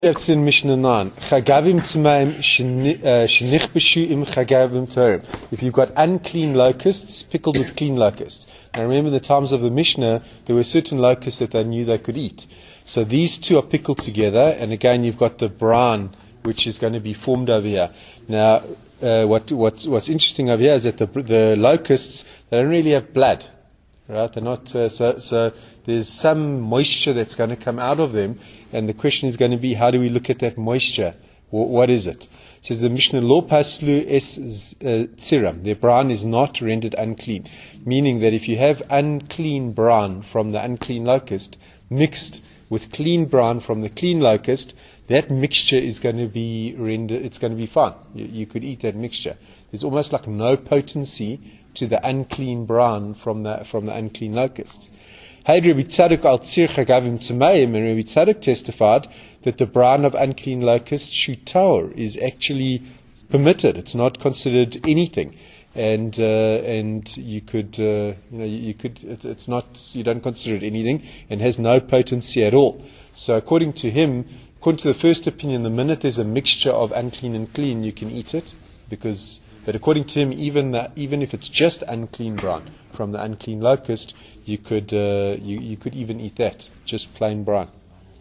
It's in Mishnah 9. Chagavim tmeim shenichbeshu im chagavim torim. If you've got unclean locusts, pickled with clean locusts. Now remember, in the times of the Mishnah, there were certain locusts that they knew they could eat. So these two are pickled together, and again you've got the brine, which is going to be formed over here. Now, what's interesting over here is that the locusts, they don't really have blood. Right? They're not, so there's some moisture that's going to come out of them, and the question is going to be, how do we look at that moisture? What is it? It says the Mishnah, Lo paslu es tziram. Their brine is not rendered unclean. Meaning that if you have unclean brine from the unclean locust mixed with clean brine from the clean locust, that mixture is going to be rendered, it's going to be fine. You could eat that mixture. There's almost like no potency to the unclean brine from the unclean locusts. And Rabbi Tzadok testified that the brine of unclean locusts, shutar, is actually permitted. It's not considered anything, and you could, it's not, you don't consider it anything, and has no potency at all. So according to him, according to the first opinion, the minute there's a mixture of unclean and clean, you can eat it, but according to him, even if it's just unclean brine from the unclean locust, you could even eat that, just plain brine.